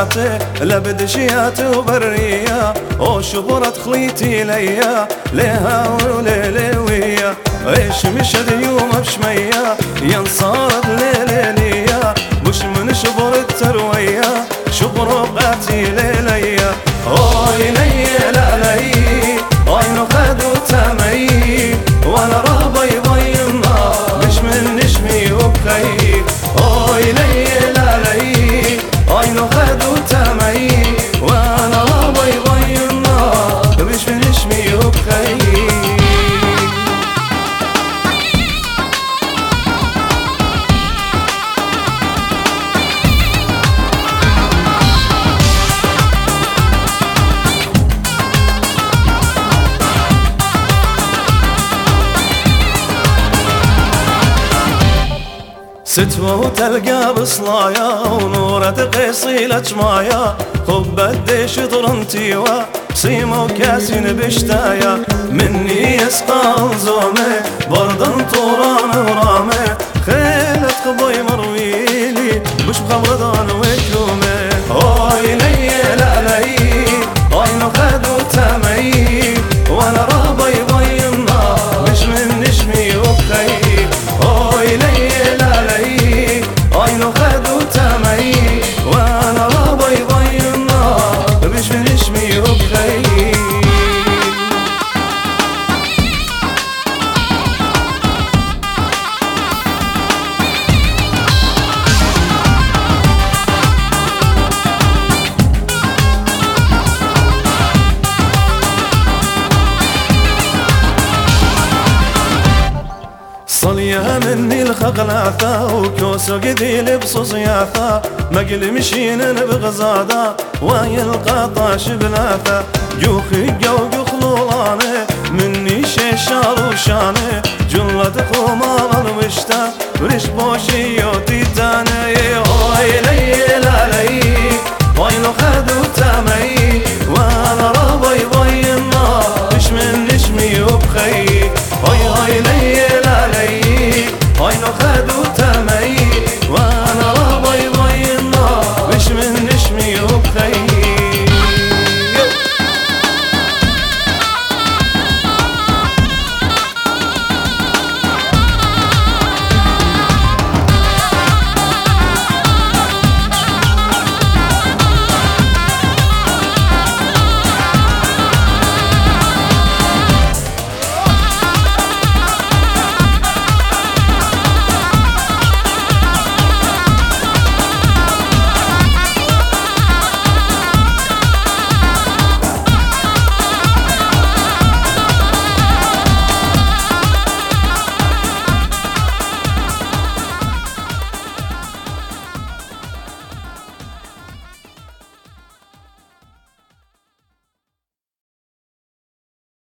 حياتي لبدشيات وبرية وشبرت خليتي ليا ليها وليلي ويا عيش مشد يوم بشمية ينصارد ليلية وش من شبر التروية شبر بقاتي ليلية اوي ليا لا لي عينو خدو تمي وانا رهبي ضيمنا مش من نشمي وبخي اوي ليا لا لي عينو خدو تمي وانا رهبي ضيمنا مش من نشمي وبخي ستوة وتلقى بصلايا ونورة قيصي لجمايا خب الديش طرنتيوا سيما وكاسين بشتايا مني يسقى الزومي بردا طوران ورامي خيلة خبي مرويلي مش بخمردان وكلومي اوي لي لا لي عينو خدو تمي وانا رهبي ضيمنا مش من نشمي وبخي اوي لي عينو خدو تمي وانا رهبي ضيمنا مش من نشمي وبخي صليها مني الخغلاثة وكوسو قديل بصوصياثة مقل مشين بغزادة وهي القطاش بلاثة جوخي جوق خلولاني مني شيشار وشاني جلة خمار الوشتة ريش بوشي وتيتاني اوي لي لا لي